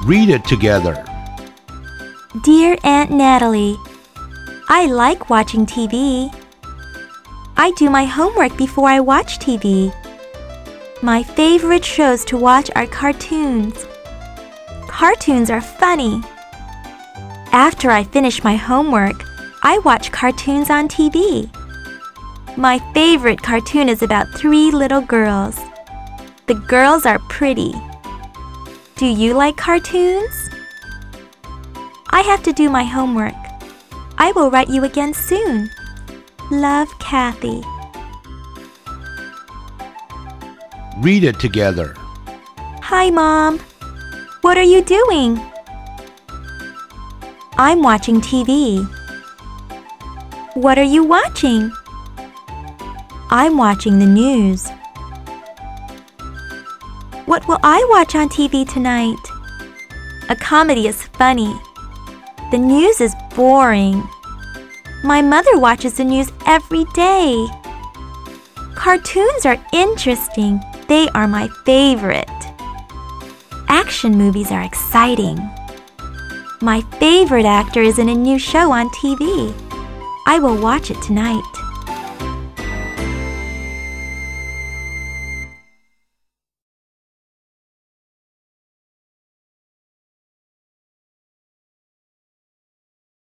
Read it together. Dear Aunt Natalie, I like watching TV. I do my homework before I watch TV. My favorite shows to watch are cartoons. Cartoons are funny. After I finish my homework, I watch cartoons on TV. My favorite cartoon is about 3 little girls. The girls are pretty. Do you like cartoons? I have to do my homework. I will write you again soon. Love, Kathy. Read it together. Hi, Mom. What are you doing? I'm watching TV. What are you watching? I'm watching the news. What will I watch on TV tonight? A comedy is funny. The news is boring. My mother watches the news every day. Cartoons are interesting. They are my favorite. Action movies are exciting. My favorite actor is in a new show on TV. I will watch it tonight.